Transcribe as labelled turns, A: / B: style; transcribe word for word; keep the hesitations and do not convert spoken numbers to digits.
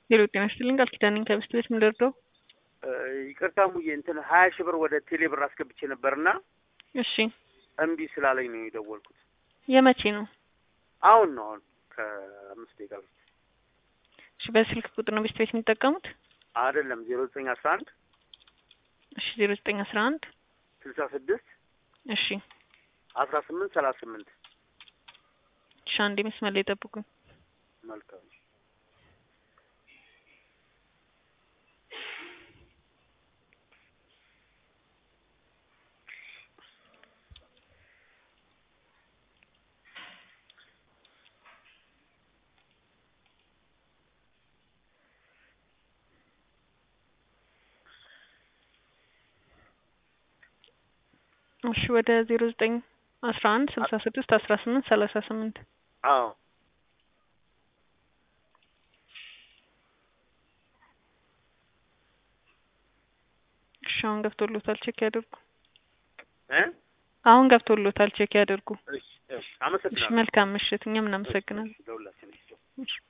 A: ሌሎች ጤናስትልኝ ቃል ኪዳንን ከብስት ቤት ምን ልርዳው?
B: ይቅርታ ሙዬ እንትን ሀያ ሺህ ብር ወደ ቴሌ ብር አስገብቼ ነበርና
A: እሺ
B: እምቢ ስላለኝ ነው የደወልኩት።
A: የመቼ ነው?
B: አሁን ነው አሁን ከአምስት ደቂቃ በፊት።
A: እሺ በስልክ ቁጥር ነው ቤት ቤት የሚጠቀሙት?
B: አይደለም ዜሮ ዘጠኝ አስራ አንድ
A: እሺ ዜሮ ዘጠኝ አስራ አንድ
B: ስልሳ ስድስት
A: እሺ
B: አስራ ስምንት ሰላሳ ስምንት
A: እሺ አንዴ መስመር ላይ ጠብቁኝ።
B: መልካም
A: እሺ ወደ ዜሮ ዘጠኝ አስራ አንድ ስልሳ ስድስት አስራ ስምንት ሰላሳ ስምንት
B: አዎ
A: እሺ አሁን ገብቶሎታል ቼክ ያድርጉ።
B: እ
A: አሁን ገብቶሎታል ቼክ ያድርጉ።
B: እሺ እሺ አመሰግናለሁ።
A: እሺ መልካም ምሽት። እኛም እናመሰግናለን።